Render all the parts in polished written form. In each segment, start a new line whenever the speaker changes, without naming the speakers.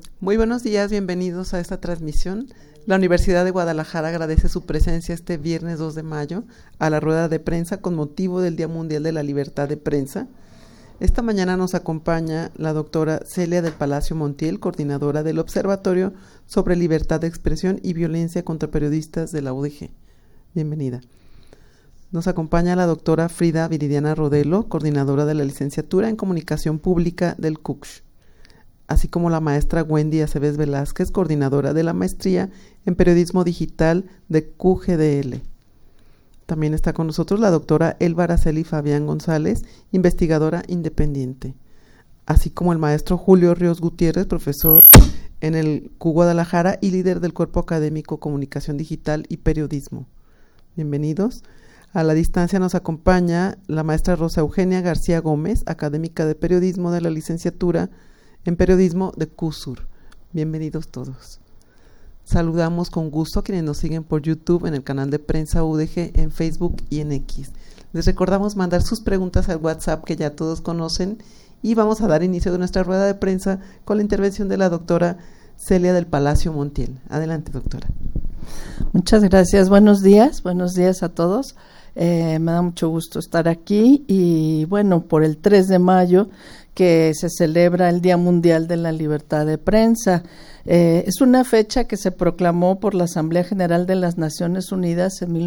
Muy buenos días, bienvenidos a esta transmisión. La Universidad de Guadalajara agradece su presencia este viernes 2 de mayo a la rueda de prensa con motivo del Día Mundial de la Libertad de Prensa. Esta mañana nos acompaña la doctora Celia del Palacio Montiel, coordinadora del Observatorio sobre Libertad de Expresión y Violencia contra Periodistas de la UDG. Bienvenida. Nos acompaña la doctora Frida Viridiana Rodelo, coordinadora de la licenciatura en Comunicación Pública del CUCSH, así como la maestra Wendy Aceves Velázquez, coordinadora de la maestría en Periodismo Digital de QGDL. También está con nosotros la doctora Elba Araceli Fabián González, investigadora independiente, así como el maestro Julio Ríos Gutiérrez, profesor en el CU Guadalajara y líder del Cuerpo Académico Comunicación Digital y Periodismo. Bienvenidos. A la distancia nos acompaña la maestra Rosa Eugenia García Gómez, académica de Periodismo de la licenciatura en Periodismo de CUSUR. Bienvenidos todos. Saludamos con gusto a quienes nos siguen por YouTube, en el canal de Prensa UDG, en Facebook y en X. Les recordamos mandar sus preguntas al WhatsApp que ya todos conocen y vamos a dar inicio de nuestra rueda de prensa con la intervención de la doctora Celia del Palacio Montiel. Adelante, doctora.
Muchas gracias. Buenos días a todos. Me da mucho gusto estar aquí y bueno, por el 3 de mayo que se celebra el Día Mundial de la Libertad de Prensa. Es una fecha que se proclamó por la Asamblea General de las Naciones Unidas en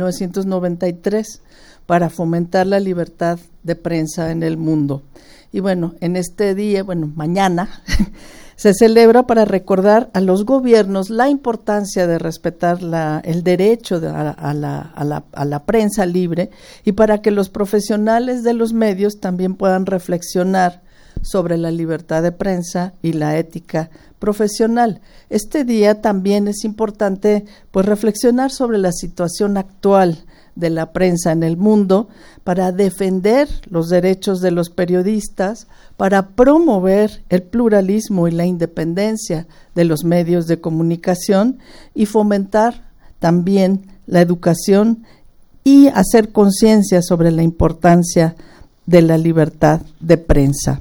1993 para fomentar la libertad de prensa en el mundo. Y bueno, en este día, mañana, se celebra para recordar a los gobiernos la importancia de respetar el derecho a la prensa libre y para que los profesionales de los medios también puedan reflexionar sobre la libertad de prensa y la ética profesional. Este día también es importante reflexionar sobre la situación actual de la prensa en el mundo para defender los derechos de los periodistas, para promover el pluralismo y la independencia de los medios de comunicación y fomentar también la educación y hacer conciencia sobre la importancia de la libertad de prensa.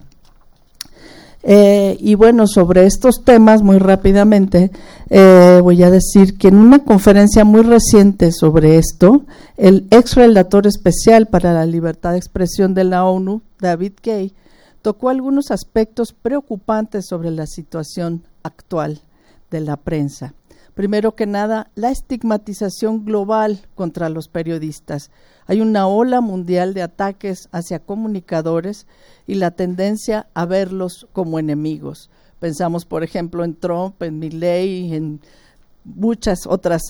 Sobre estos temas, muy rápidamente, voy a decir que en una conferencia muy reciente sobre esto, el ex relator especial para la libertad de expresión de la ONU, David Kaye, tocó algunos aspectos preocupantes sobre la situación actual de la prensa. Primero que nada, la estigmatización global contra los periodistas. Hay una ola mundial de ataques hacia comunicadores y la tendencia a verlos como enemigos. Pensamos, por ejemplo, en Trump, en Milley, en muchos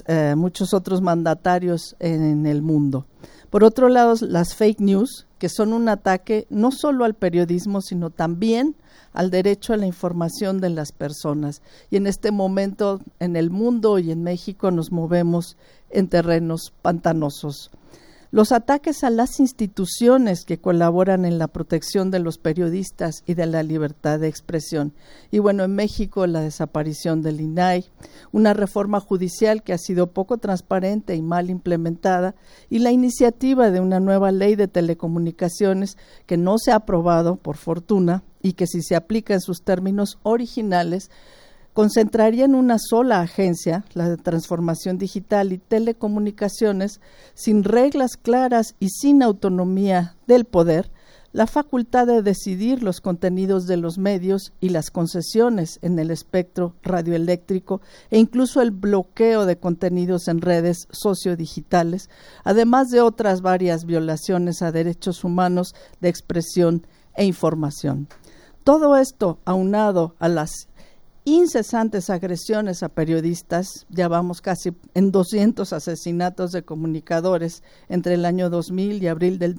otros mandatarios en el mundo. Por otro lado, las fake news, que son un ataque no solo al periodismo, sino también al derecho a la información de las personas. Y en este momento, en el mundo y en México, nos movemos en terrenos pantanosos. Los ataques a las instituciones que colaboran en la protección de los periodistas y de la libertad de expresión. Y en México la desaparición del INAI, una reforma judicial que ha sido poco transparente y mal implementada, y la iniciativa de una nueva ley de telecomunicaciones que no se ha aprobado, por fortuna, y que si se aplica en sus términos originales, concentraría en una sola agencia, la de transformación digital y telecomunicaciones, sin reglas claras y sin autonomía del poder, la facultad de decidir los contenidos de los medios y las concesiones en el espectro radioeléctrico e incluso el bloqueo de contenidos en redes sociodigitales, además de otras varias violaciones a derechos humanos de expresión e información. Todo esto aunado a las incesantes agresiones a periodistas, ya vamos casi en 200 asesinatos de comunicadores entre el año 2000 y abril del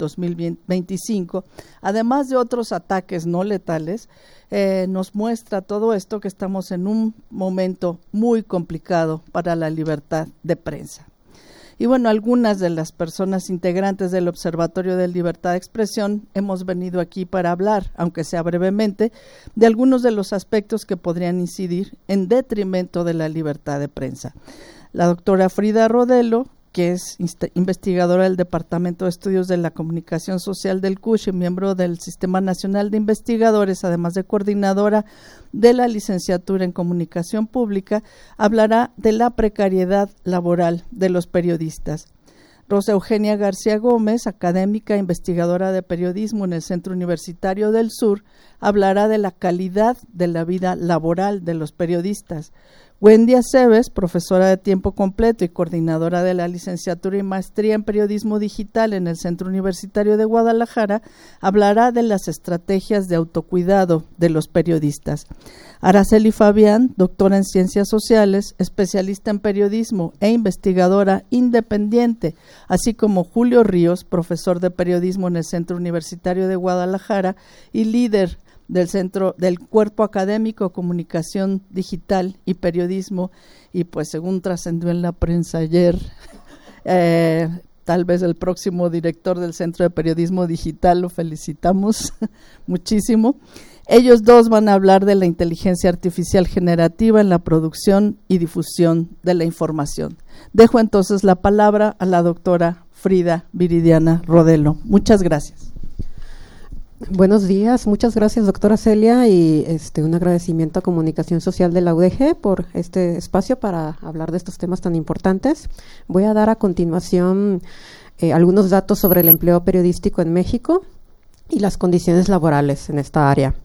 2025, además de otros ataques no letales, nos muestra todo esto que estamos en un momento muy complicado para la libertad de prensa. Y algunas de las personas integrantes del Observatorio de Libertad de Expresión hemos venido aquí para hablar, aunque sea brevemente, de algunos de los aspectos que podrían incidir en detrimento de la libertad de prensa. La doctora Frida Rodelo, que es investigadora del Departamento de Estudios de la Comunicación Social del CUSH y miembro del Sistema Nacional de Investigadores, además de coordinadora de la licenciatura en Comunicación Pública, hablará de la precariedad laboral de los periodistas. Rosa Eugenia García Gómez, académica e investigadora de periodismo en el Centro Universitario del Sur, hablará de la calidad de la vida laboral de los periodistas. Wendy Aceves, profesora de tiempo completo y coordinadora de la licenciatura y maestría en periodismo digital en el Centro Universitario de Guadalajara, hablará de las estrategias de autocuidado de los periodistas. Araceli Fabián, doctora en Ciencias Sociales, especialista en periodismo e investigadora independiente, así como Julio Ríos, profesor de periodismo en el Centro Universitario de Guadalajara y líder del Cuerpo Académico Comunicación Digital y Periodismo, y pues según trascendió en la prensa ayer, tal vez el próximo director del Centro de Periodismo Digital, lo felicitamos muchísimo. Ellos dos van a hablar de la inteligencia artificial generativa en la producción y difusión de la información. Dejo entonces la palabra a la doctora Frida Viridiana Rodelo. Muchas gracias.
Buenos días, muchas gracias doctora Celia y un agradecimiento a Comunicación Social de la UDG por este espacio para hablar de estos temas tan importantes. Voy a dar a continuación algunos datos sobre el empleo periodístico en México y las condiciones laborales en esta área.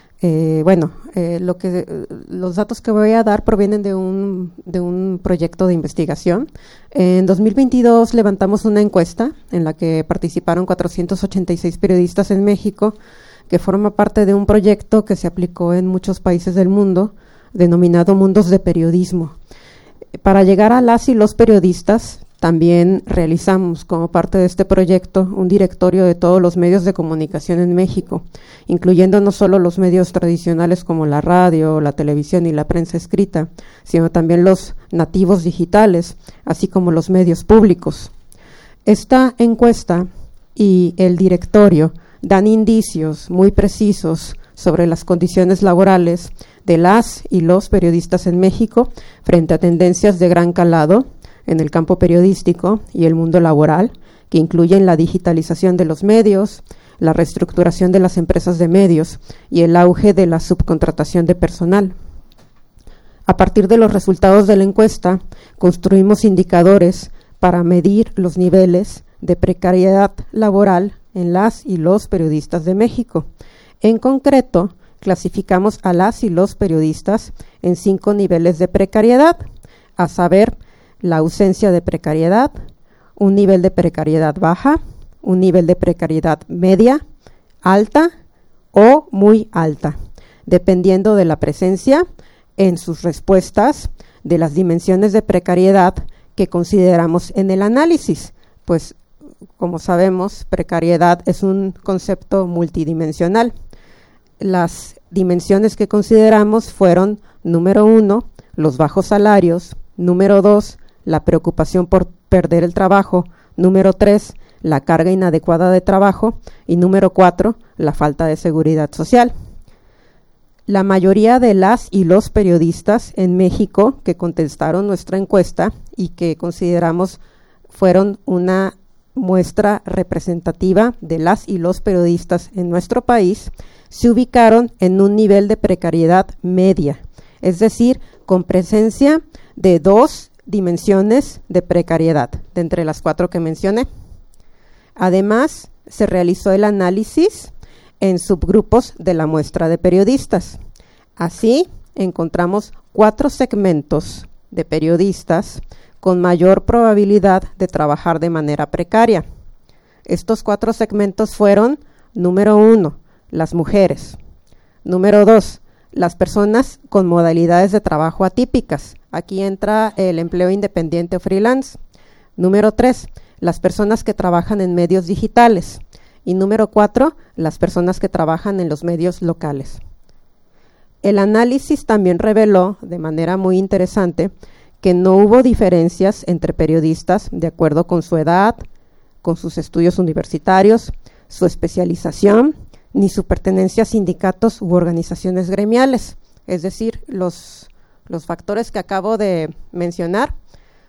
Los datos que voy a dar provienen de un proyecto de investigación. En 2022 levantamos una encuesta en la que participaron 486 periodistas en México, que forma parte de un proyecto que se aplicó en muchos países del mundo, denominado Mundos de Periodismo. Para llegar a las y los periodistas, también realizamos como parte de este proyecto un directorio de todos los medios de comunicación en México, incluyendo no solo los medios tradicionales como la radio, la televisión y la prensa escrita, sino también los nativos digitales, así como los medios públicos. Esta encuesta y el directorio dan indicios muy precisos sobre las condiciones laborales de las y los periodistas en México frente a tendencias de gran calado en el campo periodístico y el mundo laboral, que incluyen la digitalización de los medios, la reestructuración de las empresas de medios y el auge de la subcontratación de personal. A partir de los resultados de la encuesta, construimos indicadores para medir los niveles de precariedad laboral en las y los periodistas de México. En concreto, clasificamos a las y los periodistas en 5 niveles de precariedad, a saber, la ausencia de precariedad, un nivel de precariedad baja, un nivel de precariedad media, alta o muy alta, dependiendo de la presencia en sus respuestas de las dimensiones de precariedad que consideramos en el análisis, pues como sabemos, precariedad es un concepto multidimensional. Las dimensiones que consideramos fueron, número 1, los bajos salarios, número 2, la preocupación por perder el trabajo, número 3, la carga inadecuada de trabajo y número 4, la falta de seguridad social. La mayoría de las y los periodistas en México que contestaron nuestra encuesta y que consideramos fueron una muestra representativa de las y los periodistas en nuestro país, se ubicaron en un nivel de precariedad media, es decir, con presencia de 2 dimensiones de precariedad, de entre las 4 que mencioné. Además, se realizó el análisis en subgrupos de la muestra de periodistas. Así, encontramos 4 segmentos de periodistas con mayor probabilidad de trabajar de manera precaria. Estos 4 segmentos fueron, número 1, las mujeres. Número 2, las personas con modalidades de trabajo atípicas. Aquí entra el empleo independiente o freelance. Número 3, las personas que trabajan en medios digitales. Y número 4, las personas que trabajan en los medios locales. El análisis también reveló, de manera muy interesante, que no hubo diferencias entre periodistas de acuerdo con su edad, con sus estudios universitarios, su especialización, ni su pertenencia a sindicatos u organizaciones gremiales. Es decir, los factores que acabo de mencionar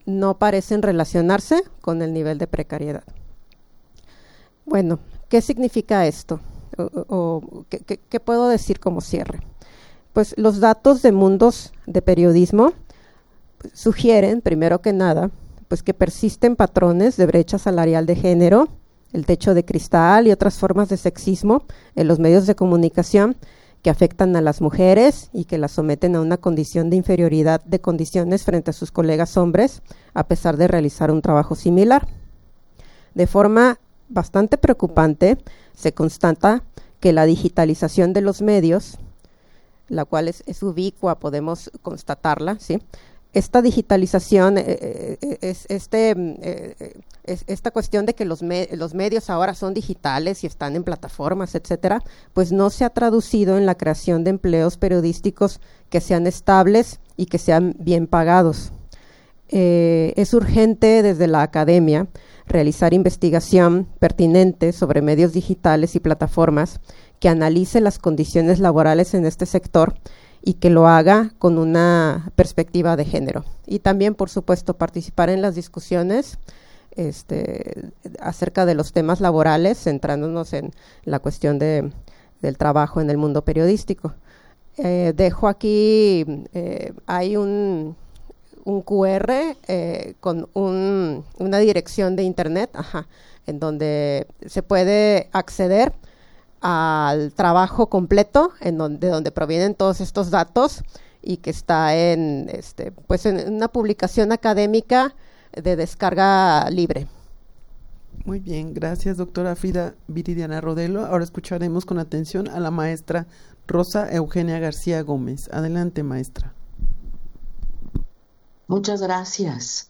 no parecen relacionarse con el nivel de precariedad. Bueno, ¿qué significa esto? ¿Qué puedo decir como cierre? Pues los datos de Mundos de Periodismo sugieren, primero que nada, pues que persisten patrones de brecha salarial de género, el techo de cristal y otras formas de sexismo en los medios de comunicación que afectan a las mujeres y que las someten a una condición de inferioridad de condiciones frente a sus colegas hombres, a pesar de realizar un trabajo similar. De forma bastante preocupante, se constata que la digitalización de los medios, la cual es ubicua, podemos constatarla, ¿sí? Esta digitalización, esta cuestión de que los medios ahora son digitales y están en plataformas, etcétera, pues no se ha traducido en la creación de empleos periodísticos que sean estables y que sean bien pagados. Es urgente desde la academia realizar investigación pertinente sobre medios digitales y plataformas que analice las condiciones laborales en este sector y que lo haga con una perspectiva de género. Y también, por supuesto, participar en las discusiones acerca de los temas laborales, centrándonos en la cuestión del trabajo en el mundo periodístico. Dejo aquí, hay un QR con una dirección de internet, en donde se puede acceder al trabajo completo de donde provienen todos estos datos y que está en una publicación académica de descarga libre.
Muy bien, gracias doctora Frida Viridiana Rodelo. Ahora escucharemos con atención a la maestra Rosa Eugenia García Gómez. Adelante, maestra.
Muchas gracias.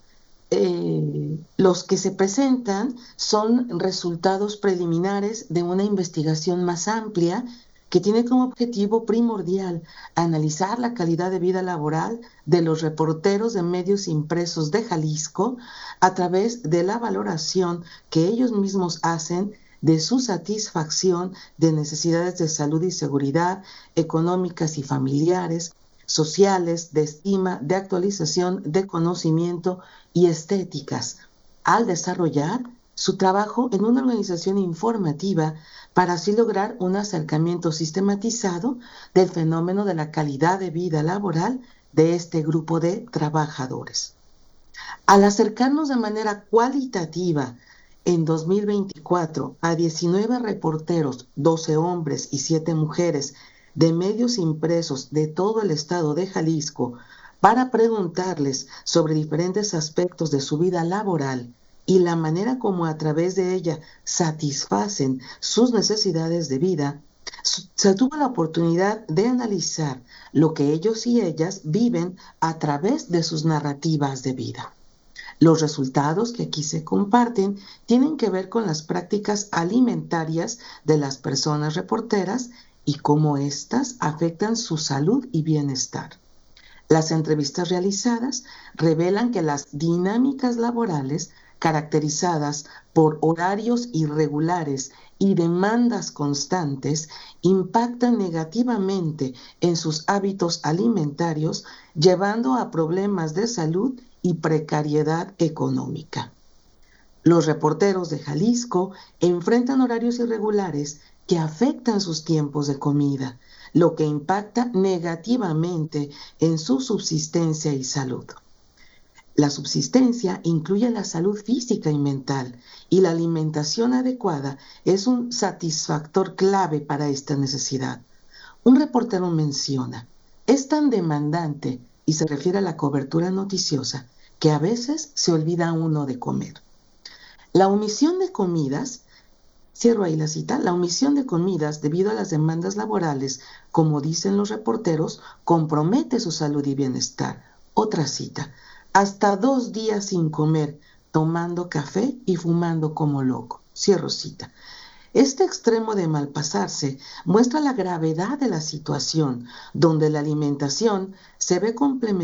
Los que se presentan son resultados preliminares de una investigación más amplia que tiene como objetivo primordial analizar la calidad de vida laboral de los reporteros de medios impresos de Jalisco a través de la valoración que ellos mismos hacen de su satisfacción de necesidades de salud y seguridad, económicas y familiares, sociales, de estima, de actualización, de conocimiento y estéticas, al desarrollar su trabajo en una organización informativa para así lograr un acercamiento sistematizado del fenómeno de la calidad de vida laboral de este grupo de trabajadores. Al acercarnos de manera cualitativa en 2024 a 19 reporteros, 12 hombres y 7 mujeres, de medios impresos de todo el estado de Jalisco para preguntarles sobre diferentes aspectos de su vida laboral y la manera como a través de ella satisfacen sus necesidades de vida, se tuvo la oportunidad de analizar lo que ellos y ellas viven a través de sus narrativas de vida. Los resultados que aquí se comparten tienen que ver con las prácticas alimentarias de las personas reporteras y cómo éstas afectan su salud y bienestar. Las entrevistas realizadas revelan que las dinámicas laborales caracterizadas por horarios irregulares y demandas constantes impactan negativamente en sus hábitos alimentarios, llevando a problemas de salud y precariedad económica. Los reporteros de Jalisco enfrentan horarios irregulares que afectan sus tiempos de comida, lo que impacta negativamente en su subsistencia y salud. La subsistencia incluye la salud física y mental, y la alimentación adecuada es un satisfactor clave para esta necesidad. Un reportero menciona, es tan demandante, y se refiere a la cobertura noticiosa, que a veces se olvida uno de comer. La omisión de comidas, cierro ahí la cita, la omisión de comidas debido a las demandas laborales, como dicen los reporteros, compromete su salud y bienestar. Otra cita, hasta 2 días sin comer, tomando café y fumando como loco. Cierro cita. Este extremo de malpasarse muestra la gravedad de la situación, donde la alimentación se ve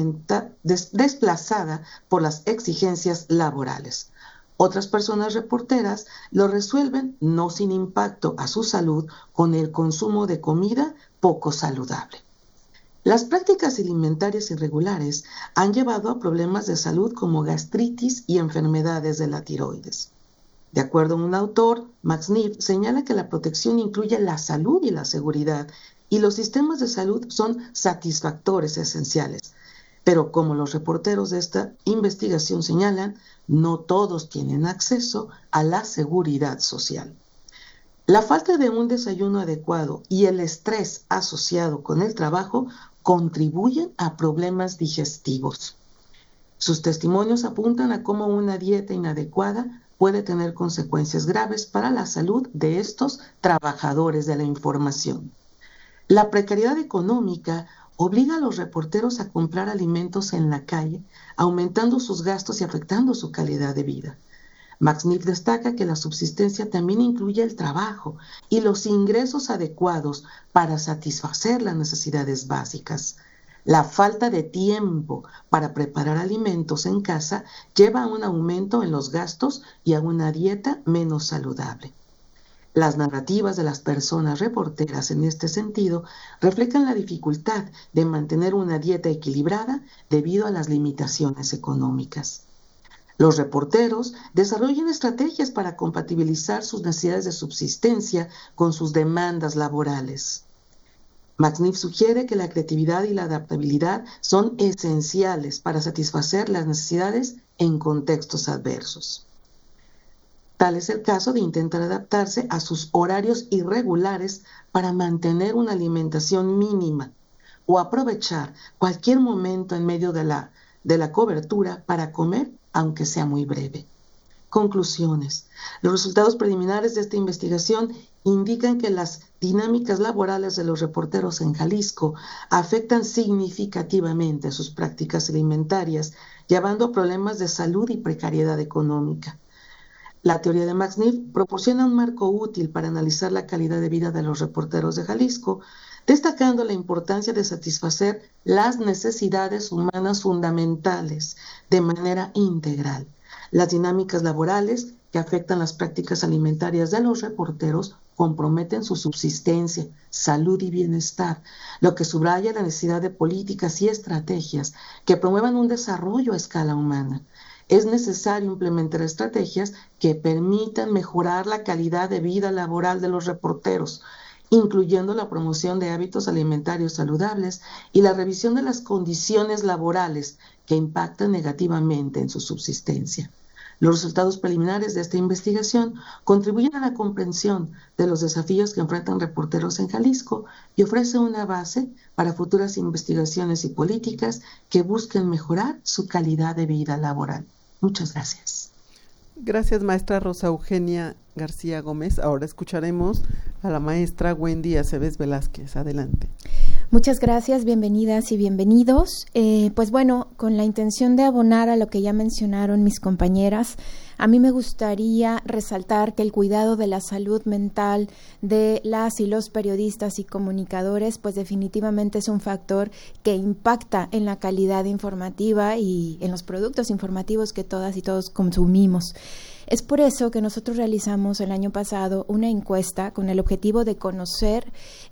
desplazada por las exigencias laborales. Otras personas reporteras lo resuelven, no sin impacto a su salud, con el consumo de comida poco saludable. Las prácticas alimentarias irregulares han llevado a problemas de salud como gastritis y enfermedades de la tiroides. De acuerdo a un autor, Max Neff señala que la protección incluye la salud y la seguridad, y los sistemas de salud son satisfactores esenciales. Pero como los reporteros de esta investigación señalan, no todos tienen acceso a la seguridad social. La falta de un desayuno adecuado y el estrés asociado con el trabajo contribuyen a problemas digestivos. Sus testimonios apuntan a cómo una dieta inadecuada puede tener consecuencias graves para la salud de estos trabajadores de la información. La precariedad económica obliga a los reporteros a comprar alimentos en la calle, aumentando sus gastos y afectando su calidad de vida. Max Neff destaca que la subsistencia también incluye el trabajo y los ingresos adecuados para satisfacer las necesidades básicas. La falta de tiempo para preparar alimentos en casa lleva a un aumento en los gastos y a una dieta menos saludable. Las narrativas de las personas reporteras en este sentido reflejan la dificultad de mantener una dieta equilibrada debido a las limitaciones económicas. Los reporteros desarrollan estrategias para compatibilizar sus necesidades de subsistencia con sus demandas laborales. Max Neff sugiere que la creatividad y la adaptabilidad son esenciales para satisfacer las necesidades en contextos adversos. Tal es el caso de intentar adaptarse a sus horarios irregulares para mantener una alimentación mínima o aprovechar cualquier momento en medio de la cobertura para comer, aunque sea muy breve. Conclusiones. Los resultados preliminares de esta investigación indican que las dinámicas laborales de los reporteros en Jalisco afectan significativamente sus prácticas alimentarias, llevando a problemas de salud y precariedad económica. La teoría de Max Neff proporciona un marco útil para analizar la calidad de vida de los reporteros de Jalisco, destacando la importancia de satisfacer las necesidades humanas fundamentales de manera integral. Las dinámicas laborales que afectan las prácticas alimentarias de los reporteros comprometen su subsistencia, salud y bienestar, lo que subraya la necesidad de políticas y estrategias que promuevan un desarrollo a escala humana. Es necesario implementar estrategias que permitan mejorar la calidad de vida laboral de los reporteros, incluyendo la promoción de hábitos alimentarios saludables y la revisión de las condiciones laborales que impactan negativamente en su subsistencia. Los resultados preliminares de esta investigación contribuyen a la comprensión de los desafíos que enfrentan reporteros en Jalisco y ofrecen una base para futuras investigaciones y políticas que busquen mejorar su calidad de vida laboral. Muchas gracias.
Gracias, maestra Rosa Eugenia García Gómez. Ahora escucharemos a la maestra Wendy Aceves Velázquez. Adelante.
Muchas gracias, bienvenidas y bienvenidos. Pues bueno, con la intención de abonar a lo que ya mencionaron mis compañeras, a mí me gustaría resaltar que el cuidado de la salud mental de las y los periodistas y comunicadores, pues definitivamente es un factor que impacta en la calidad informativa y en los productos informativos que todas y todos consumimos. Es por eso que nosotros realizamos el año pasado una encuesta con el objetivo de conocer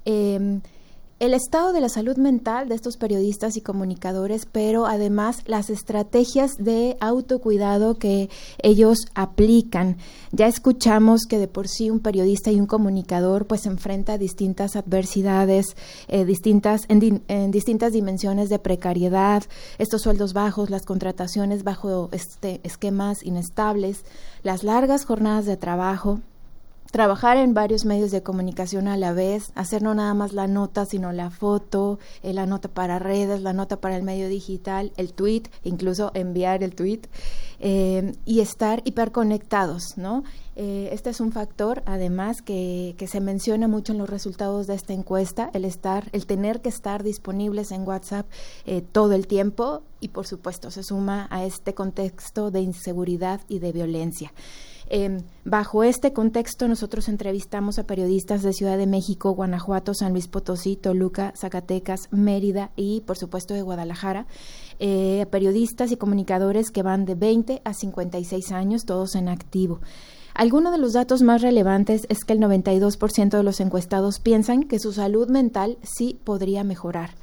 el estado de la salud mental de estos periodistas y comunicadores, pero además las estrategias de autocuidado que ellos aplican. Ya escuchamos que de por sí un periodista y un comunicador pues enfrenta distintas adversidades, en distintas dimensiones de precariedad, estos sueldos bajos, las contrataciones bajo esquemas inestables, las largas jornadas de trabajo, trabajar en varios medios de comunicación a la vez, hacer no nada más la nota, sino la foto, la nota para redes, la nota para el medio digital, el tweet, incluso enviar el tweet, y estar hiperconectados, ¿no? Este es un factor, además, que se menciona mucho en los resultados de esta encuesta, el tener que estar disponibles en WhatsApp todo el tiempo, y por supuesto se suma a este contexto de inseguridad y de violencia. Bajo este contexto, nosotros entrevistamos a periodistas de Ciudad de México, Guanajuato, San Luis Potosí, Toluca, Zacatecas, Mérida y, por supuesto, de Guadalajara, periodistas y comunicadores que van de 20 a 56 años, todos en activo. Algunos de los datos más relevantes es que el 92% de los encuestados piensan que su salud mental sí podría mejorar.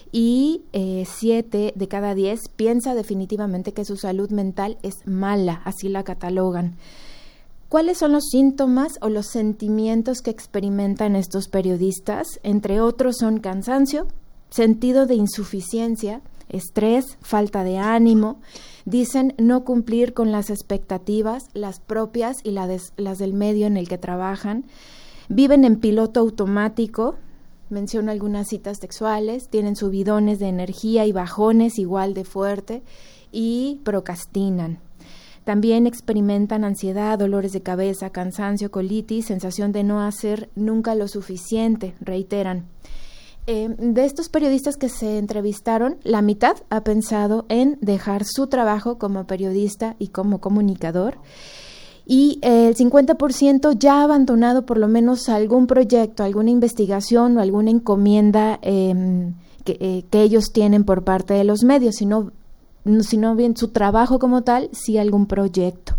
y 7 de cada 10 piensa definitivamente que su salud mental es mala, así la catalogan. ¿Cuáles son los síntomas o los sentimientos que experimentan estos periodistas? Entre otros son cansancio, sentido de insuficiencia, estrés, falta de ánimo. Dicen no cumplir con las expectativas, las propias y las del medio en el que trabajan. Viven en piloto automático, menciono algunas citas textuales, tienen subidones de energía y bajones igual de fuerte y procrastinan. También experimentan ansiedad, dolores de cabeza, cansancio, colitis, sensación de no hacer nunca lo suficiente, reiteran. De estos periodistas que se entrevistaron, la mitad ha pensado en dejar su trabajo como periodista y como comunicador, y el 50% ya ha abandonado por lo menos algún proyecto, alguna investigación o alguna encomienda que ellos tienen por parte de los medios, sino bien su trabajo como tal, sí algún proyecto.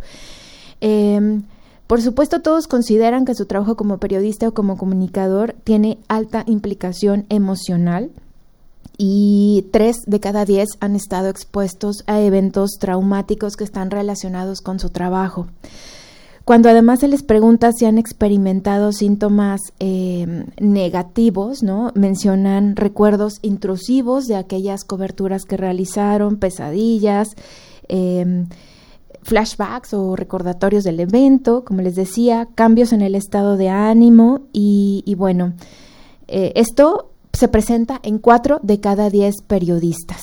Por supuesto, todos consideran que su trabajo como periodista o como comunicador tiene alta implicación emocional, y 3 de cada 10 han estado expuestos a eventos traumáticos que están relacionados con su trabajo. Cuando además se les pregunta si han experimentado síntomas negativos, ¿no?, mencionan recuerdos intrusivos de aquellas coberturas que realizaron, pesadillas, flashbacks o recordatorios del evento, como les decía, cambios en el estado de ánimo y bueno, esto se presenta en 4 de cada 10 periodistas.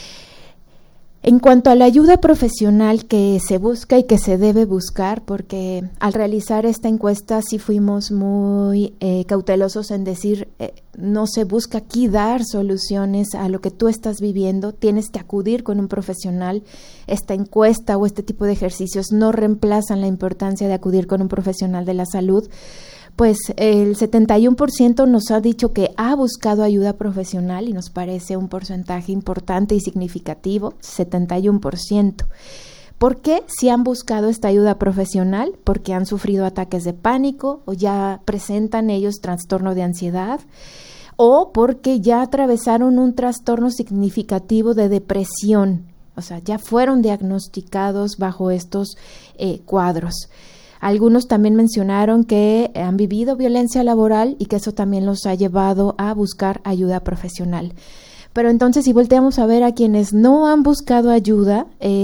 En cuanto a la ayuda profesional que se busca y que se debe buscar, porque al realizar esta encuesta sí fuimos muy cautelosos en decir, no se busca aquí dar soluciones a lo que tú estás viviendo, tienes que acudir con un profesional. Esta encuesta o este tipo de ejercicios no reemplazan la importancia de acudir con un profesional de la salud. Pues el 71% nos ha dicho que ha buscado ayuda profesional y nos parece un porcentaje importante y significativo, 71%. ¿Por qué? Si han buscado esta ayuda profesional, porque han sufrido ataques de pánico o ya presentan ellos trastorno de ansiedad, o porque ya atravesaron un trastorno significativo de depresión, o sea, ya fueron diagnosticados bajo estos cuadros. Algunos también mencionaron que han vivido violencia laboral y que eso también los ha llevado a buscar ayuda profesional. Pero entonces, si volteamos a ver a quienes no han buscado ayuda,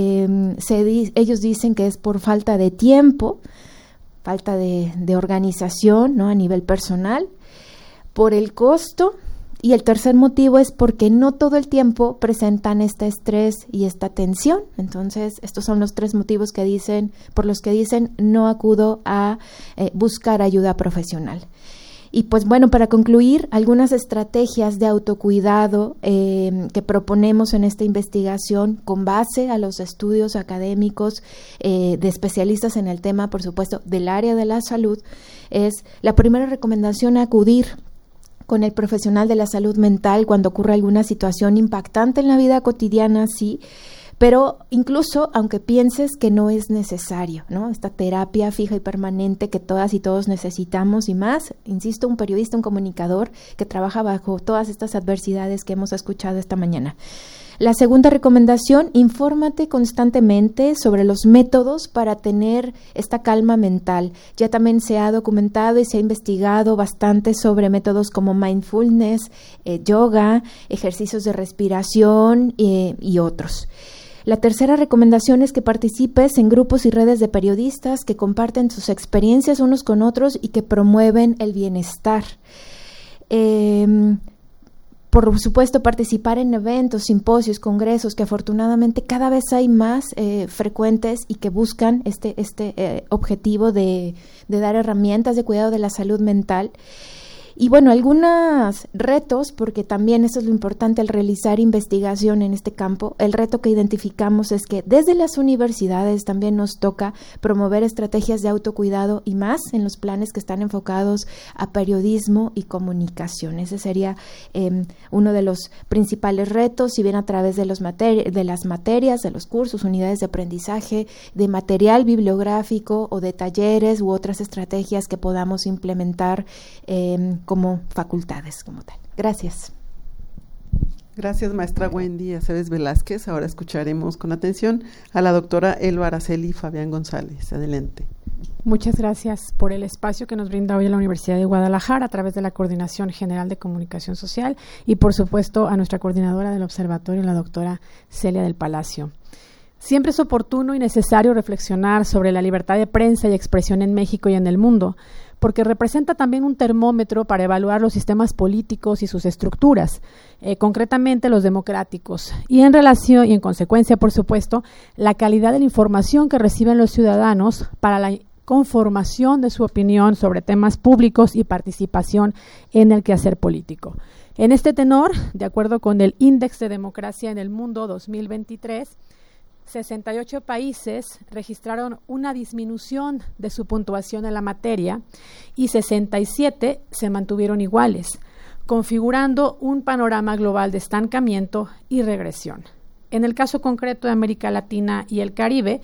ellos dicen que es por falta de tiempo, falta de organización, ¿no?, a nivel personal, por el costo, y el tercer motivo es porque no todo el tiempo presentan este estrés y esta tensión. Entonces, estos son los 3 motivos por los que dicen no acudo a buscar ayuda profesional. Y pues bueno, para concluir, algunas estrategias de autocuidado que proponemos en esta investigación con base a los estudios académicos de especialistas en el tema, por supuesto, del área de la salud, es la primera recomendación: acudir con el profesional de la salud mental cuando ocurre alguna situación impactante en la vida cotidiana, sí, pero incluso aunque pienses que no es necesario, ¿no?, esta terapia fija y permanente que todas y todos necesitamos, y más, insisto, un periodista, un comunicador que trabaja bajo todas estas adversidades que hemos escuchado esta mañana. La segunda recomendación: infórmate constantemente sobre los métodos para tener esta calma mental. Ya también se ha documentado y se ha investigado bastante sobre métodos como mindfulness, yoga, ejercicios de respiración y otros. La tercera recomendación es que participes en grupos y redes de periodistas que comparten sus experiencias unos con otros y que promueven el bienestar. Por supuesto, participar en eventos, simposios, congresos, que afortunadamente cada vez hay más frecuentes y que buscan este objetivo de dar herramientas de cuidado de la salud mental. Y bueno, algunos retos, porque también eso es lo importante al realizar investigación en este campo. El reto que identificamos es que desde las universidades también nos toca promover estrategias de autocuidado y más en los planes que están enfocados a periodismo y comunicación. Ese sería uno de los principales retos, si bien a través de las materias, de los cursos, unidades de aprendizaje, de material bibliográfico o de talleres u otras estrategias que podamos implementar como facultades como tal. Gracias.
Gracias, maestra Wendy Aceves Velázquez. Ahora escucharemos con atención a la doctora Elba Araceli Fabián González. Adelante.
Muchas gracias por el espacio que nos brinda hoy la Universidad de Guadalajara a través de la Coordinación General de Comunicación Social y, por supuesto, a nuestra coordinadora del observatorio, la doctora Celia del Palacio. Siempre es oportuno y necesario reflexionar sobre la libertad de prensa y expresión en México y en el mundo, porque representa también un termómetro para evaluar los sistemas políticos y sus estructuras, concretamente los democráticos, y en relación y en consecuencia, por supuesto, la calidad de la información que reciben los ciudadanos para la conformación de su opinión sobre temas públicos y participación en el quehacer político. En este tenor, de acuerdo con el Índice de Democracia en el Mundo 2023, 68 países registraron una disminución de su puntuación en la materia y 67 se mantuvieron iguales, configurando un panorama global de estancamiento y regresión. En el caso concreto de América Latina y el Caribe,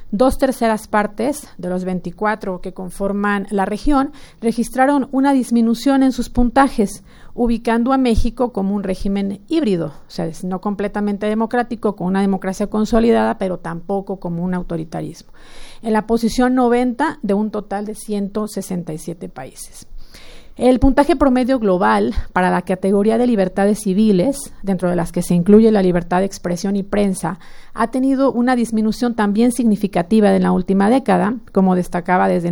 2/3 partes de los 24 que conforman la región registraron una disminución en sus puntajes, ubicando a México como un régimen híbrido, o sea, no completamente democrático, con una democracia consolidada, pero tampoco como un autoritarismo, en la posición 90 de un total de 167 países. El puntaje promedio global para la categoría de libertades civiles, dentro de las que se incluye la libertad de expresión y prensa, ha tenido una disminución también significativa en la última década, como destacaba desde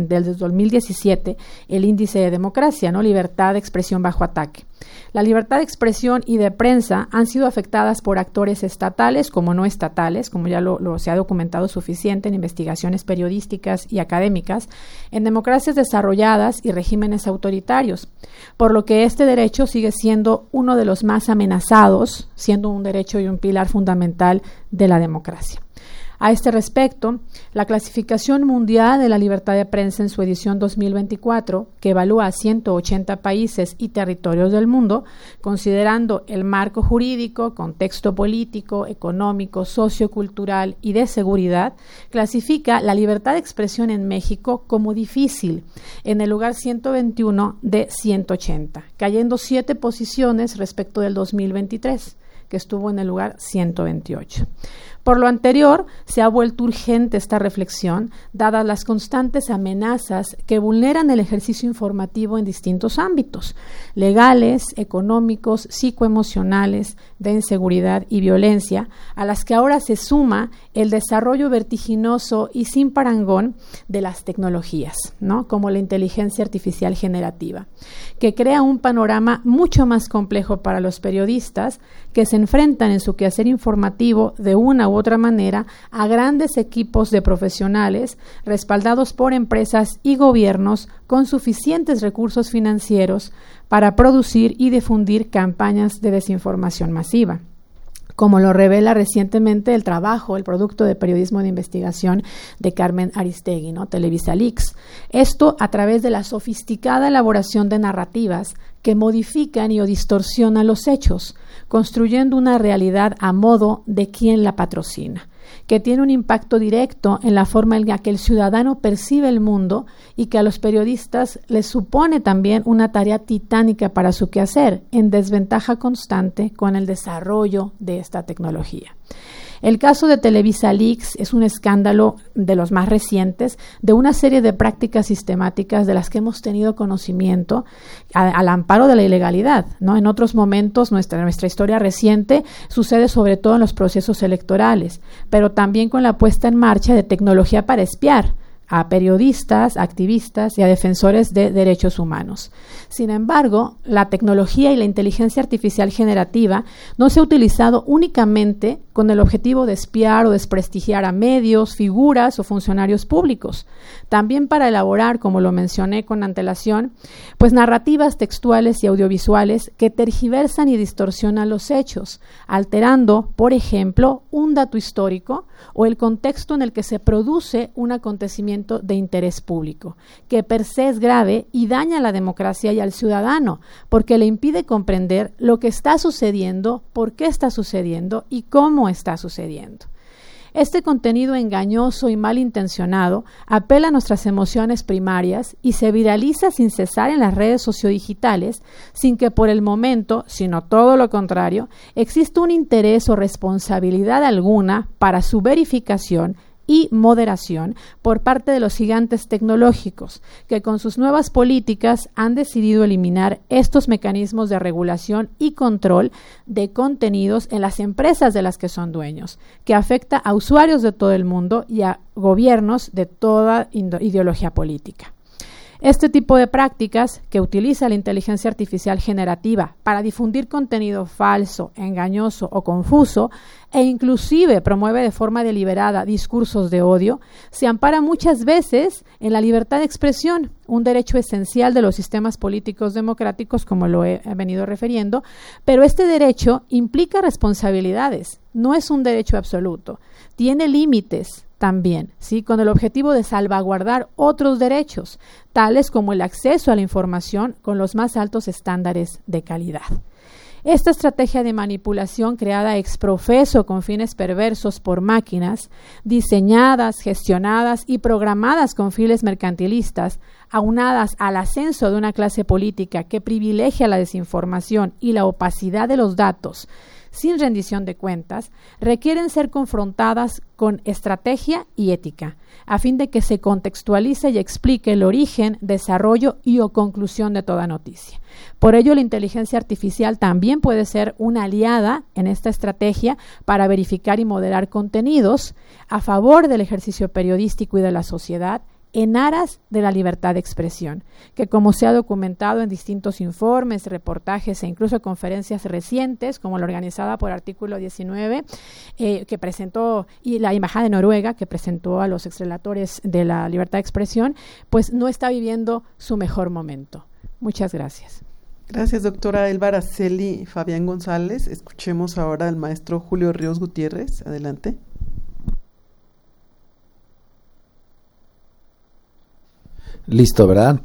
2017 el índice de democracia, ¿no? Libertad de expresión bajo ataque. La libertad de expresión y de prensa han sido afectadas por actores estatales como no estatales, como ya se ha documentado suficiente en investigaciones periodísticas y académicas, en democracias desarrolladas y regímenes autoritarios, por lo que este derecho sigue siendo uno de los más amenazados, siendo un derecho y un pilar fundamental de la democracia. A este respecto, la Clasificación Mundial de la Libertad de Prensa en su edición 2024, que evalúa a 180 países y territorios del mundo, considerando el marco jurídico, contexto político, económico, sociocultural y de seguridad, clasifica la libertad de expresión en México como difícil, en el lugar 121 de 180, cayendo 7 posiciones respecto del 2023, que estuvo en el lugar 128. Por lo anterior, se ha vuelto urgente esta reflexión, dadas las constantes amenazas que vulneran el ejercicio informativo en distintos ámbitos, legales, económicos, psicoemocionales, de inseguridad y violencia, a las que ahora se suma el desarrollo vertiginoso y sin parangón de las tecnologías, ¿no? Como la inteligencia artificial generativa, que crea un panorama mucho más complejo para los periodistas que se enfrentan en su quehacer informativo de una u otra manera a grandes equipos de profesionales respaldados por empresas y gobiernos con suficientes recursos financieros para producir y difundir campañas de desinformación masiva, como lo revela recientemente el producto de periodismo de investigación de Carmen Aristegui, ¿no? Televisa Leaks. Esto a través de la sofisticada elaboración de narrativas que modifican y o distorsionan los hechos, construyendo una realidad a modo de quien la patrocina, que tiene un impacto directo en la forma en la que el ciudadano percibe el mundo y que a los periodistas les supone también una tarea titánica para su quehacer, en desventaja constante con el desarrollo de esta tecnología. El caso de Televisa Leaks es un escándalo de los más recientes de una serie de prácticas sistemáticas de las que hemos tenido conocimiento al amparo de la ilegalidad, ¿no? En otros momentos, nuestra historia reciente sucede sobre todo en los procesos electorales, pero también con la puesta en marcha de tecnología para espiar a periodistas, activistas y a defensores de derechos humanos. Sin embargo, la tecnología y la inteligencia artificial generativa no se ha utilizado únicamente con el objetivo de espiar o desprestigiar a medios, figuras o funcionarios públicos, también para elaborar, como lo mencioné con antelación, pues narrativas textuales y audiovisuales que tergiversan y distorsionan los hechos, alterando, por ejemplo, un dato histórico o el contexto en el que se produce un acontecimiento de interés público, que per se es grave y daña a la democracia y al ciudadano, porque le impide comprender lo que está sucediendo, por qué está sucediendo y cómo está sucediendo. Este contenido engañoso y malintencionado apela a nuestras emociones primarias y se viraliza sin cesar en las redes sociodigitales, sin que por el momento, sino todo lo contrario, exista un interés o responsabilidad alguna para su verificación y moderación por parte de los gigantes tecnológicos, que con sus nuevas políticas han decidido eliminar estos mecanismos de regulación y control de contenidos en las empresas de las que son dueños, que afecta a usuarios de todo el mundo y a gobiernos de toda ideología política. Este tipo de prácticas, que utiliza la inteligencia artificial generativa para difundir contenido falso, engañoso o confuso, e inclusive promueve de forma deliberada discursos de odio, se ampara muchas veces en la libertad de expresión, un derecho esencial de los sistemas políticos democráticos, como lo he venido refiriendo, pero este derecho implica responsabilidades, no es un derecho absoluto, tiene límites también, ¿sí?, con el objetivo de salvaguardar otros derechos, tales como el acceso a la información con los más altos estándares de calidad. Esta estrategia de manipulación creada ex profeso con fines perversos por máquinas, diseñadas, gestionadas y programadas con fines mercantilistas, aunadas al ascenso de una clase política que privilegia la desinformación y la opacidad de los datos, sin rendición de cuentas, requieren ser confrontadas con estrategia y ética, a fin de que se contextualice y explique el origen, desarrollo y o conclusión de toda noticia. Por ello, la inteligencia artificial también puede ser una aliada en esta estrategia para verificar y moderar contenidos a favor del ejercicio periodístico y de la sociedad, en aras de la libertad de expresión, que como se ha documentado en distintos informes, reportajes e incluso conferencias recientes, como la organizada por Artículo 19, que presentó, y la Embajada de Noruega, que presentó a los exrelatores de la libertad de expresión, pues no está viviendo su mejor momento. Muchas gracias.
Gracias, doctora Elba Araceli Fabián González. Escuchemos ahora al maestro Julio Ríos Gutiérrez. Adelante.
Listo, ¿verdad?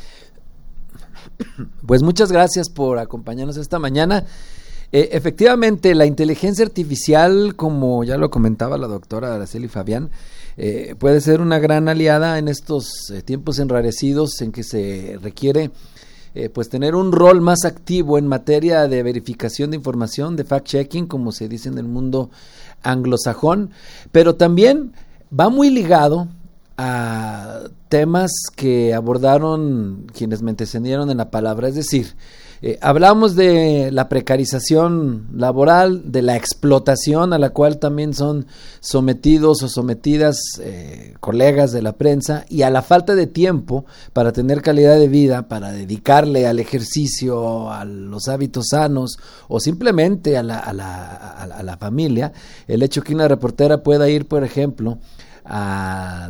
Pues muchas gracias por acompañarnos esta mañana. Efectivamente, la inteligencia artificial, como ya lo comentaba la doctora Araceli Fabián, puede ser una gran aliada en estos tiempos enrarecidos en que se requiere pues tener un rol más activo en materia de verificación de información, de fact-checking, como se dice en el mundo anglosajón, pero también va muy ligado a temas que abordaron quienes me antecedieron en la palabra, es decir, hablamos de la precarización laboral, de la explotación a la cual también son sometidos o sometidas colegas de la prensa, y a la falta de tiempo para tener calidad de vida, para dedicarle al ejercicio, a los hábitos sanos o simplemente a la familia. El hecho que una reportera pueda ir, por ejemplo, a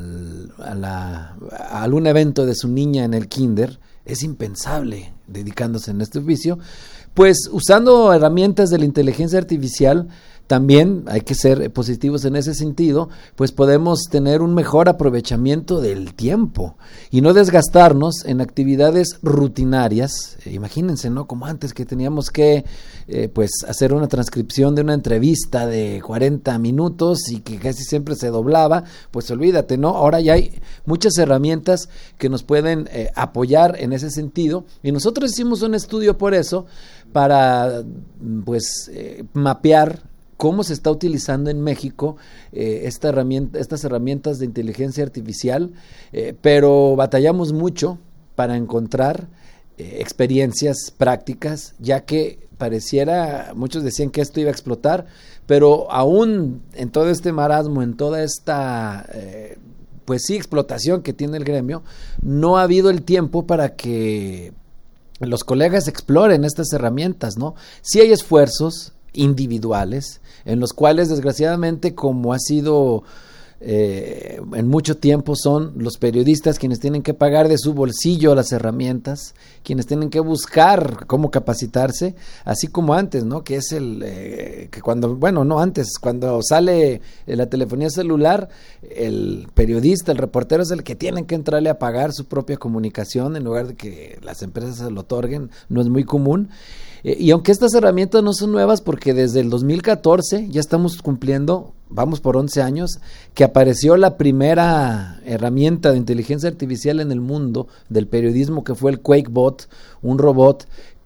algún evento de su niña en el kinder, es impensable dedicándose en este oficio, pues usando herramientas de la inteligencia artificial. También hay que ser positivos en ese sentido, pues podemos tener un mejor aprovechamiento del tiempo y no desgastarnos en actividades rutinarias. Imagínense, ¿no? Como antes, que teníamos que pues hacer una transcripción de una entrevista de 40 minutos y que casi siempre se doblaba, pues olvídate, ¿no? Ahora ya hay muchas herramientas que nos pueden apoyar en ese sentido, y nosotros hicimos un estudio por eso, para pues mapear cómo se está utilizando en México estas herramientas de inteligencia artificial, pero batallamos mucho para encontrar experiencias prácticas, ya que pareciera, muchos decían que esto iba a explotar, pero aún en todo este marasmo, en toda esta pues sí, explotación que tiene el gremio, no ha habido el tiempo para que los colegas exploren estas herramientas, ¿no? Sí hay esfuerzos individuales en los cuales, desgraciadamente, como ha sido en mucho tiempo, son los periodistas quienes tienen que pagar de su bolsillo las herramientas, quienes tienen que buscar cómo capacitarse, así como antes, ¿no? Que es que cuando, bueno, no antes, cuando sale la telefonía celular, el periodista, el reportero es el que tiene que entrarle a pagar su propia comunicación en lugar de que las empresas se lo otorguen. No es muy común. Y aunque estas herramientas no son nuevas, porque desde el 2014 ya estamos cumpliendo vamos por 11 años, que apareció la primera herramienta de inteligencia artificial en el mundo del periodismo, que fue el QuakeBot, un robot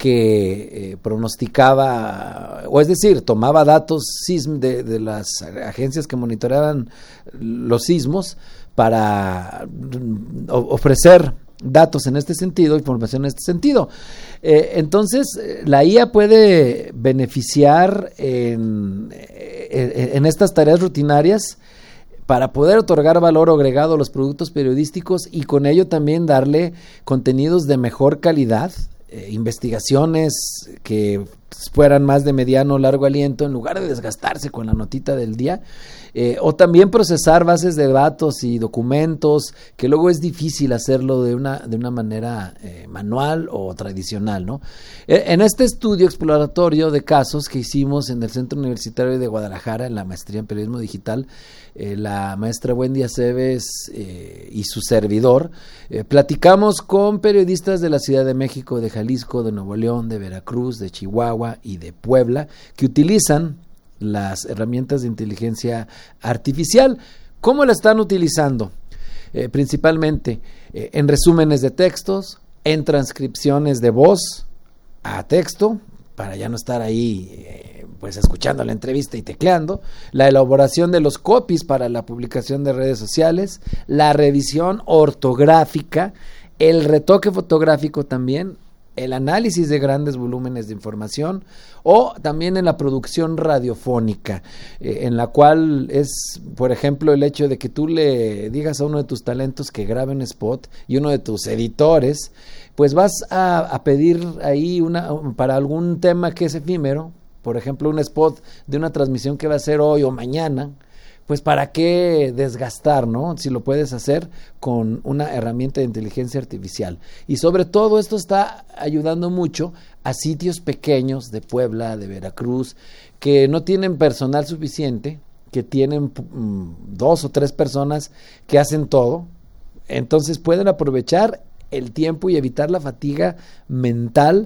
que pronosticaba, o es decir, tomaba datos de las agencias que monitoreaban los sismos para ofrecer datos en este sentido, información en este sentido. Entonces, la IA puede beneficiar en estas tareas rutinarias para poder otorgar valor agregado a los productos periodísticos y con ello también darle contenidos de mejor calidad, investigaciones que fueran más de mediano o largo aliento en lugar de desgastarse con la notita del día, o también procesar bases de datos y documentos que luego es difícil hacerlo de una manera manual o tradicional, ¿no? En este estudio exploratorio de casos que hicimos en el Centro Universitario de Guadalajara en la maestría en periodismo digital, la maestra Wendy Aceves y su servidor, platicamos con periodistas de la Ciudad de México, de Jalisco, de Nuevo León, de Veracruz, de Chihuahua y de Puebla, que utilizan las herramientas de inteligencia artificial. ¿Cómo la están utilizando? Principalmente en resúmenes de textos, en transcripciones de voz a texto, para ya no estar ahí pues escuchando la entrevista y tecleando, la elaboración de los copies para la publicación de redes sociales, la revisión ortográfica, el retoque fotográfico también, el análisis de grandes volúmenes de información, o también en la producción radiofónica, en la cual es, por ejemplo, el hecho de que tú le digas a uno de tus talentos que grabe un spot y uno de tus editores, pues vas a pedir ahí para algún tema que es efímero, por ejemplo, un spot de una transmisión que va a ser hoy o mañana, pues para qué desgastar, ¿no? Si lo puedes hacer con una herramienta de inteligencia artificial. Y sobre todo esto está ayudando mucho a sitios pequeños de Puebla, de Veracruz, que no tienen personal suficiente, que tienen 2 o 3 personas que hacen todo. Entonces pueden aprovechar el tiempo y evitar la fatiga mental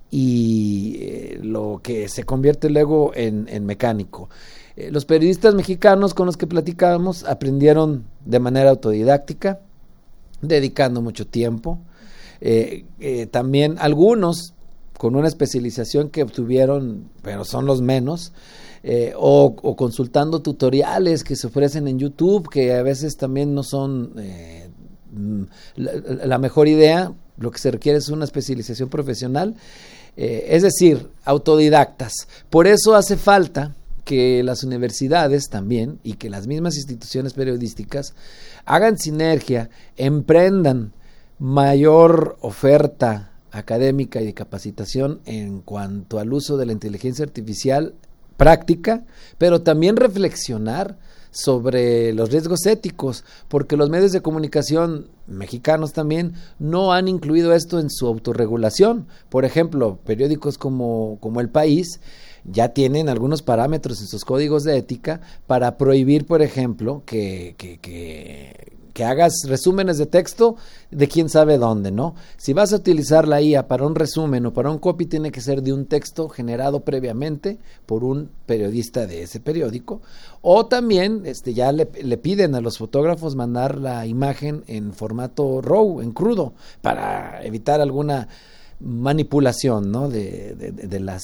y lo que se convierte luego en mecánico. Los periodistas mexicanos con los que platicábamos aprendieron de manera autodidáctica, dedicando mucho tiempo. También algunos con una especialización que obtuvieron, pero son los menos, o consultando tutoriales que se ofrecen en YouTube, que a veces también no son la mejor idea. Lo que se requiere es una especialización profesional, es decir, autodidactas. Por eso hace falta que las universidades también y que las mismas instituciones periodísticas hagan sinergia, emprendan mayor oferta académica y de capacitación en cuanto al uso de la inteligencia artificial práctica, pero también reflexionar sobre los riesgos éticos, porque los medios de comunicación mexicanos también no han incluido esto en su autorregulación. Por ejemplo, periódicos como El País ya tienen algunos parámetros en sus códigos de ética para prohibir, por ejemplo, que hagas resúmenes de texto de quién sabe dónde, ¿no? Si vas a utilizar la IA para un resumen o para un copy, tiene que ser de un texto generado previamente por un periodista de ese periódico, o también ya le piden a los fotógrafos mandar la imagen en formato RAW, en crudo, para evitar alguna manipulación, ¿no? de las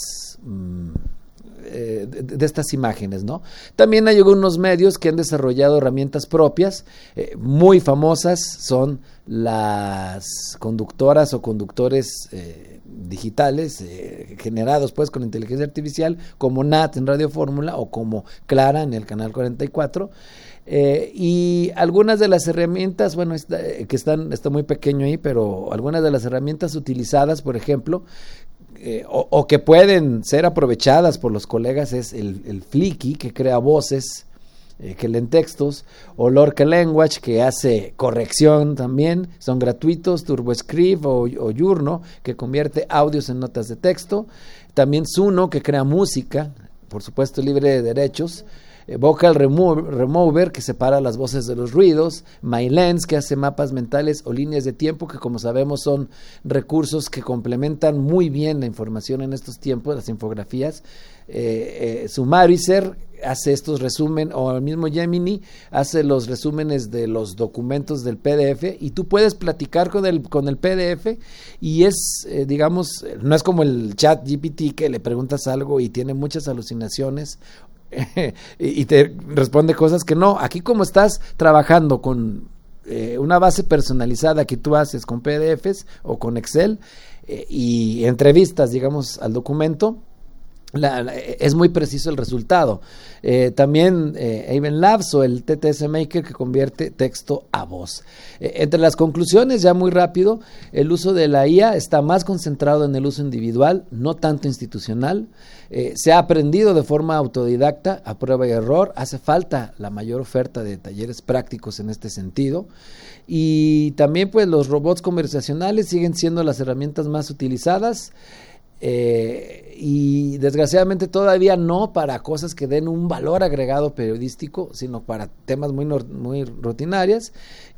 de estas imágenes, ¿no? También hay algunos medios que han desarrollado herramientas propias, muy famosas son las conductoras o conductores digitales generados pues con inteligencia artificial, como Nat en Radio Fórmula o como Clara en el canal 44. Y algunas de las herramientas, bueno, que está muy pequeño ahí, pero algunas de las herramientas utilizadas, por ejemplo, o que pueden ser aprovechadas por los colegas, es el Flicky, que crea voces que leen textos, o Lorca Language, que hace corrección también, son gratuitos, TurboScript o Journo, que convierte audios en notas de texto, también Suno, que crea música, por supuesto libre de derechos, Vocal Remover, que separa las voces de los ruidos, MyLens, que hace mapas mentales o líneas de tiempo, que como sabemos son recursos que complementan muy bien la información en estos tiempos, las infografías. Summarizer hace estos resúmenes, o el mismo Gemini hace los resúmenes de los documentos del PDF, y tú puedes platicar con el PDF, y es, digamos, no es como el chat GPT que le preguntas algo y tiene muchas alucinaciones y te responde cosas que no. Aquí, como estás trabajando con una base personalizada que tú haces con PDFs o con Excel y entrevistas, digamos, al documento, es muy preciso el resultado. También Aven Labs o el TTS Maker, que convierte texto a voz. Entre las conclusiones, ya muy rápido, el uso de la IA está más concentrado en el uso individual, no tanto institucional. Se ha aprendido de forma autodidacta, a prueba y error. Hace falta la mayor oferta de talleres prácticos en este sentido. Y también, pues, los robots conversacionales siguen siendo las herramientas más utilizadas. Y desgraciadamente todavía no para cosas que den un valor agregado periodístico, sino para temas muy rutinarias.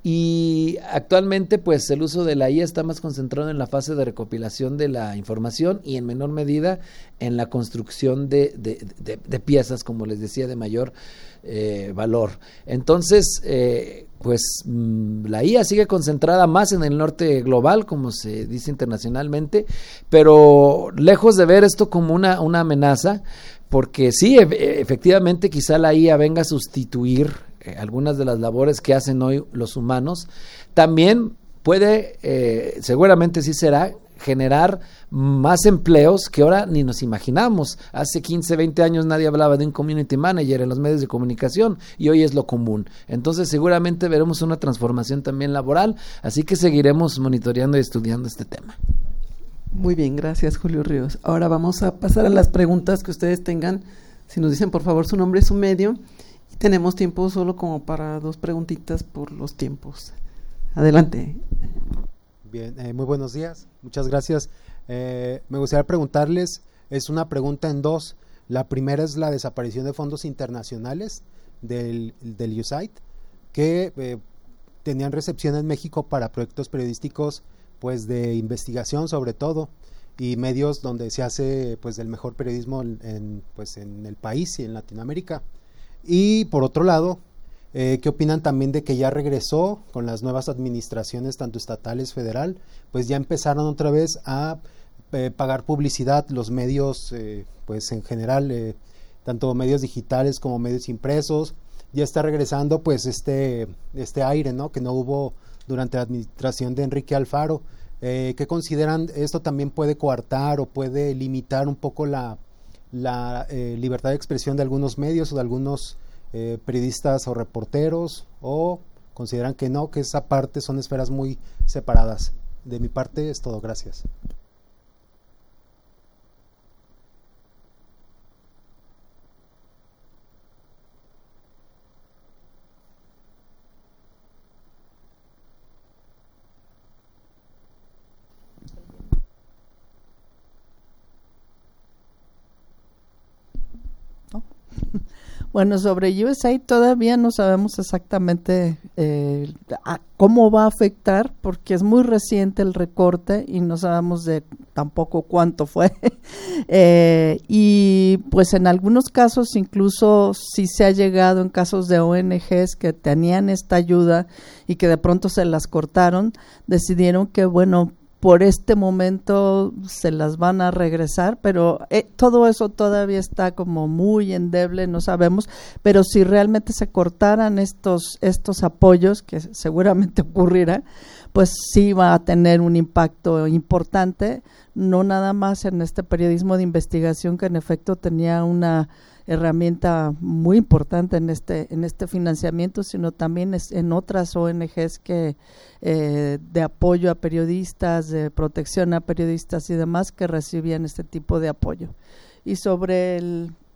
Y actualmente, pues, el uso de la IA está más concentrado en la fase de recopilación de la información y en menor medida en la construcción de piezas, como les decía, de mayor valor. Entonces, pues la IA sigue concentrada más en el norte global, como se dice internacionalmente, pero lejos de ver esto como una amenaza, porque sí, efectivamente, quizá la IA venga a sustituir algunas de las labores que hacen hoy los humanos. También puede, seguramente sí será, generar más empleos que ahora ni nos imaginamos. Hace 15, 20 años nadie hablaba de un community manager en los medios de comunicación y hoy es lo común. Entonces seguramente veremos una transformación también laboral, así que seguiremos monitoreando y estudiando este tema.
Muy bien, gracias, Julio Ríos. Ahora vamos a pasar a las preguntas que ustedes tengan. Si nos dicen por favor su nombre y su medio, y tenemos tiempo solo como para 2 preguntitas por los tiempos. Adelante.
Bien, muy buenos días, muchas gracias. Me gustaría preguntarles, es una pregunta en 2. La primera es la desaparición de fondos internacionales del USAID, que tenían recepción en México para proyectos periodísticos, pues de investigación sobre todo, y medios donde se hace, pues, el mejor periodismo en el país y en Latinoamérica. Y por otro lado, ¿qué opinan también de que ya regresó con las nuevas administraciones, tanto estatales, federal, pues ya empezaron otra vez a pagar publicidad los medios, pues en general, tanto medios digitales como medios impresos? Ya está regresando, pues, este aire, ¿no?, que no hubo durante la administración de Enrique Alfaro. ¿Qué consideran? ¿Esto también puede coartar o puede limitar un poco la libertad de expresión de algunos medios o de algunos periodistas o reporteros, o consideran que no, que esa parte son esferas muy separadas? De mi parte es todo, gracias.
Bueno, sobre USAID todavía no sabemos exactamente cómo va a afectar, porque es muy reciente el recorte y no sabemos tampoco cuánto fue. Y pues en algunos casos incluso sí se ha llegado, en casos de ONGs que tenían esta ayuda y que de pronto se las cortaron, decidieron que, bueno, por este momento se las van a regresar, pero todo eso todavía está como muy endeble, no sabemos, pero si realmente se cortaran estos apoyos, que seguramente ocurrirá, pues sí va a tener un impacto importante, no nada más en este periodismo de investigación, que en efecto tenía una herramienta muy importante en este financiamiento, sino también en otras ONGs que de apoyo a periodistas, de protección a periodistas y demás, que recibían este tipo de apoyo. Y sobre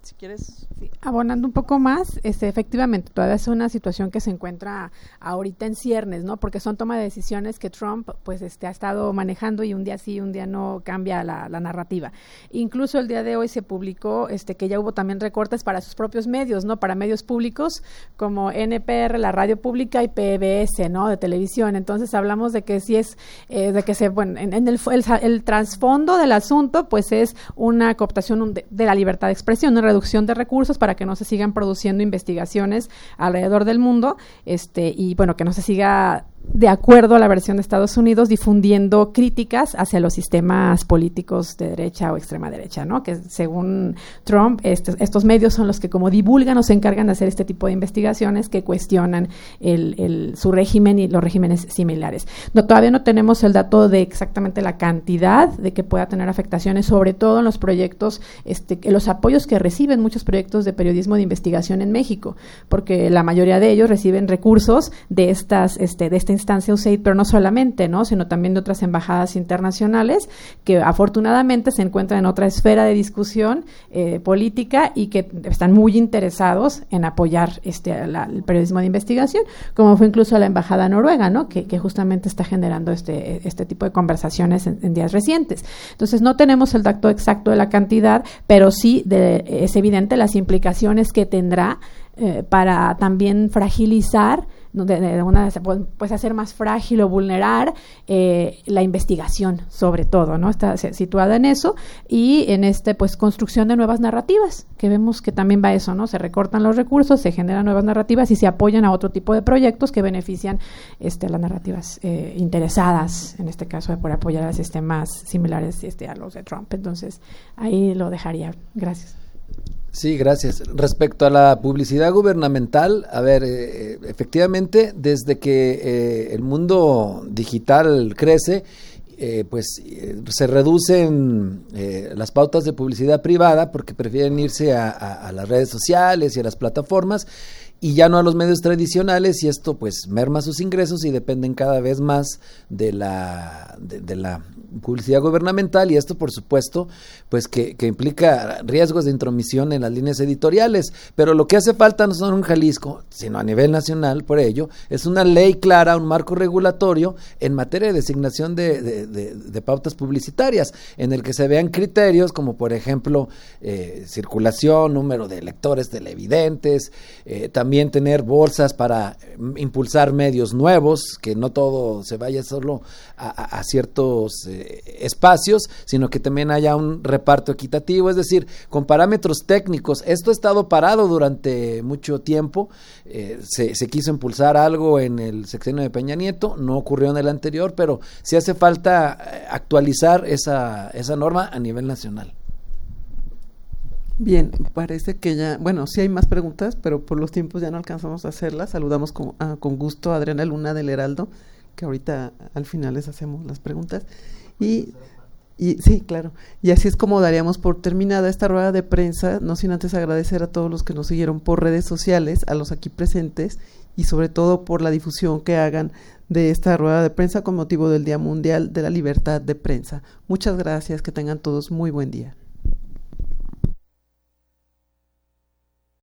Si quieres.
Sí, abonando un poco más, efectivamente, todavía es una situación que se encuentra ahorita en ciernes, ¿no? Porque son toma de decisiones que Trump, pues, ha estado manejando y un día sí, un día no cambia la narrativa. Incluso el día de hoy se publicó, que ya hubo también recortes para sus propios medios, ¿no? Para medios públicos como NPR, la radio pública, y PBS, ¿no? De televisión. Entonces hablamos de que sí es, de que el trasfondo del asunto, pues, es una cooptación de la libertad de expresión, una reducción de recursos para que no se sigan produciendo investigaciones alrededor del mundo, y bueno, que no se siga, de acuerdo a la versión de Estados Unidos, difundiendo críticas hacia los sistemas políticos de derecha o extrema derecha, ¿no? Que según Trump, estos medios son los que como divulgan o se encargan de hacer este tipo de investigaciones que cuestionan su régimen y los regímenes similares. Todavía no tenemos el dato de exactamente la cantidad de que pueda tener afectaciones, sobre todo en los proyectos, los apoyos que reciben muchos proyectos de periodismo de investigación en México, porque la mayoría de ellos reciben recursos de esta instancia USAID, pero no solamente, ¿no? Sino también de otras embajadas internacionales que afortunadamente se encuentran en otra esfera de discusión política y que están muy interesados en apoyar el periodismo de investigación, como fue incluso la embajada noruega, ¿no? Que justamente está generando este tipo de conversaciones en días recientes. Entonces no tenemos el dato exacto de la cantidad, pero sí es evidente las implicaciones que tendrá para también fragilizar, pues hacer más frágil o vulnerar la investigación, sobre todo, ¿no? Está situada en eso, y en pues construcción de nuevas narrativas, que vemos que también va a eso, ¿no? Se recortan los recursos, se generan nuevas narrativas y se apoyan a otro tipo de proyectos que benefician las narrativas interesadas, en este caso por apoyar a sistemas similares a los de Trump. Entonces, ahí lo dejaría. Gracias.
Sí, gracias. Respecto a la publicidad gubernamental, a ver, efectivamente, desde que el mundo digital crece, se reducen las pautas de publicidad privada porque prefieren irse a las redes sociales y a las plataformas y ya no a los medios tradicionales, y esto pues merma sus ingresos y dependen cada vez más de la publicidad gubernamental, y esto por supuesto pues que implica riesgos de intromisión en las líneas editoriales, pero lo que hace falta no solo en Jalisco, sino a nivel nacional, por ello, es una ley clara, un marco regulatorio en materia de designación de pautas publicitarias, en el que se vean criterios como por ejemplo circulación, número de lectores televidentes, también tener bolsas para impulsar medios nuevos, que no todo se vaya solo a ciertos espacios, sino que también haya un reparto equitativo, es decir, con parámetros técnicos. Esto ha estado parado durante mucho tiempo, se quiso impulsar algo en el sexenio de Peña Nieto, no ocurrió en el anterior, pero sí hace falta actualizar esa norma a nivel nacional.
Bien, parece que ya, bueno, sí hay más preguntas, pero por los tiempos ya no alcanzamos a hacerlas. Saludamos con gusto a Adriana Luna del Heraldo, que ahorita al final les hacemos las preguntas. Y sí, claro, y así es como daríamos por terminada esta rueda de prensa, no sin antes agradecer a todos los que nos siguieron por redes sociales, a los aquí presentes, y sobre todo por la difusión que hagan de esta rueda de prensa con motivo del Día Mundial de la Libertad de Prensa. Muchas gracias, que tengan todos muy buen día.